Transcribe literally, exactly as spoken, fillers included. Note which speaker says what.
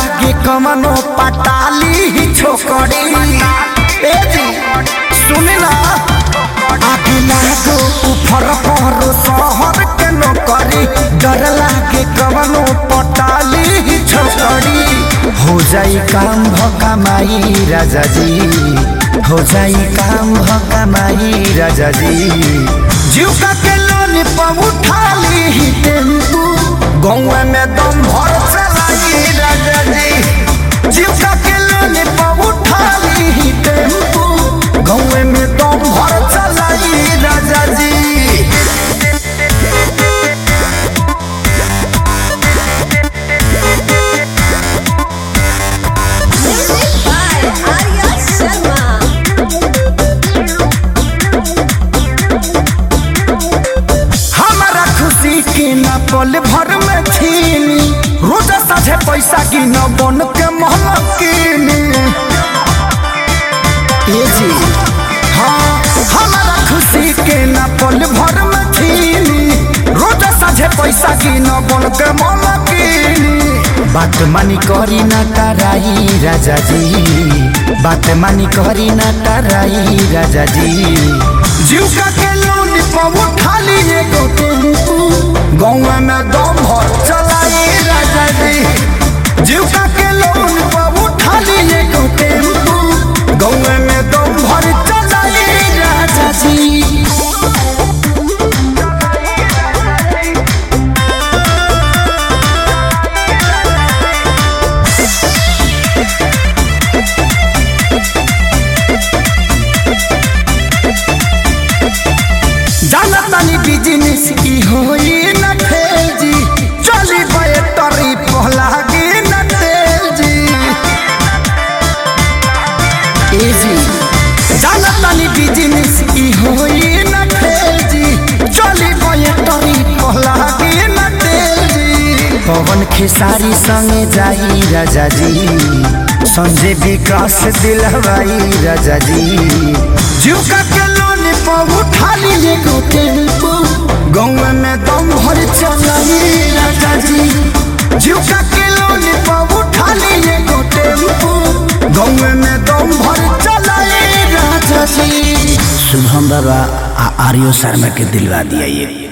Speaker 1: लागे कमनो पटाली छोकरी ए जी सुनला आगे लागो ऊपर पर शहर के नौकरी डर लागे कमनो पटाली छोकरी हो जाई काम भकमाई राजा जी हो जाई काम भकमाई राजा जी जीवका के लोन पर उठा ली टेम्पू गाँव में दम भर चलाई राजा जी जीवका के लोन पर उठा ली टेम्पू गाँव में दम भर चलाई राजा जी पल भर में छीनी रोजा साझे पैसा की न बन के महलकीनी हाँ हमारा खुशी के न पल भर में छीनी रोजा साझे पैसा की न बन के महलकीनी बात मानी करी न कराई राजा जी बात मानी करी न कराई राजा जी जीवका के लोन पर उठा लिए गो टेम्पू गाँव में दम भर चलाई राजा जी जीवका के लोन पर उठा लिए गो टेम्पू गाँव में दम भर चलाई राजा जी जानतानी बिजनेस की होई न खेजी चली बे तरी पहलागी न तेजी ए जी जानतानी बिजनेस की होई न खेजी चली बे तरी पहलागी न तेजी पवन खेसारी संगे जाई राजा जी संजय विकास दिलवाई राजा जी जीवका के लोन पर उठा लिए गो टेम्पू गाँव में दम भर चलाई राजा जी जीवका के लोन पर उठा लिए गो टेम्पू गाँव में दम भर चलाई राजा जी
Speaker 2: शुभम बाबा आर्यो शर्मा के दिलवा दिया ये